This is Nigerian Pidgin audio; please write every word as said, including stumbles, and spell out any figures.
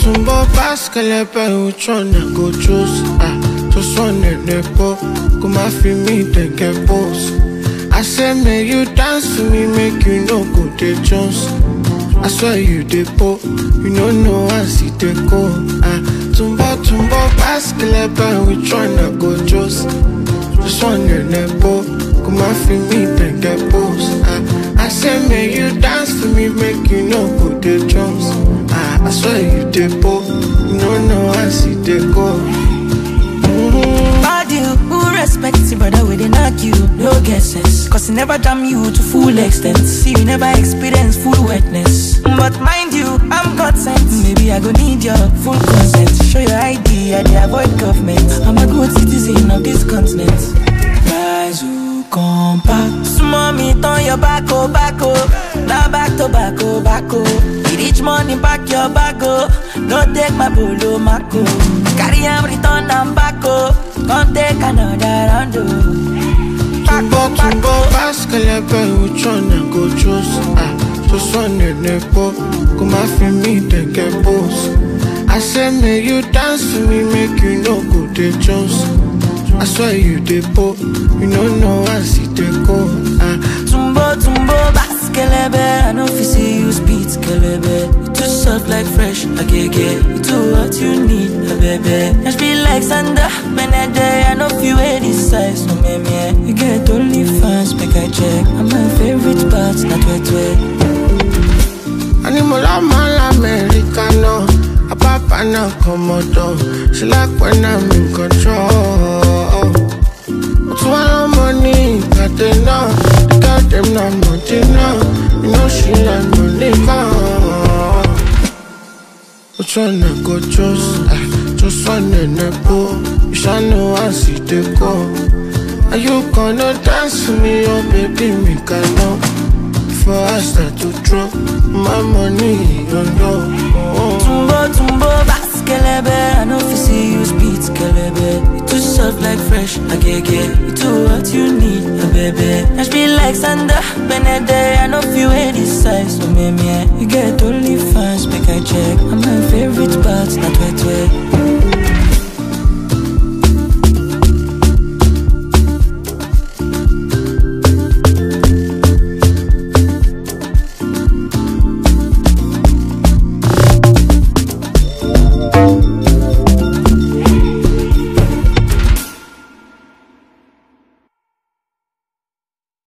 tumbo baskelebe, which one I go choose? Ah, just one in the po, come and feel me, then get boss. I say, make you dance to me, make you no go the Jones. I swear you the po, you know no I see the go. Ah, tumbo tumbo baskelebe, which one I go choose? Just one in the po, come and feel me, then get boss. Ah, I say, make you dance to me, make you no go the Jones. Ah, I swear you the po, you know no I see the go. Bad you, who respects you, brother, we didn't argue, no guesses. Cause he never damn you to full extent. See, you never experience full wetness. But mind you, I'm God sent. Maybe I go need your full consent. Show your I D, I dey avoid government. I'm a good citizen of this continent. Rise who come back. Small me, turn your back, oh, back, oh. Now back to back, oh, back, oh. Each morning back your back, oh. Don't take my polo, Mako. Carry him, return and back, oh. Come take another round, oh. Tumbo, tumbo, baskelebe, which one I go choose? Ah, just one in the po, come and feel me, then get boss. I say, make you dance to me, make you no go the Jones. I swear you the po, you know no I see the go. Ah, Tumbo, tumbo, baskelebe, I know if you see you speed, kelebe. You too soft like fresh, agege. You too what you need, a baby. Just be like Sandra, Benede. I know if you wear this size, no me me. You get only fans, make I check. I'm my favorite part, not wet wet. Animal, I'm all Americano. A papa now Komodo. She like when I'm in control. But one money, got them now. They got them now, money now. You know she like money now. Which one I go choose? Ah, just one in the pool. You shall know I see the go. Are you gonna dance with me, oh baby, me can know. Before I start to drop my money on you. Tumbo, tumbo, baskelebe. I know if you see you speed, kelebe. You too soft like fresh, agege. You too what you need, a baby. Just be like Sandra, Benede. I know if you wear this size, so me me. You get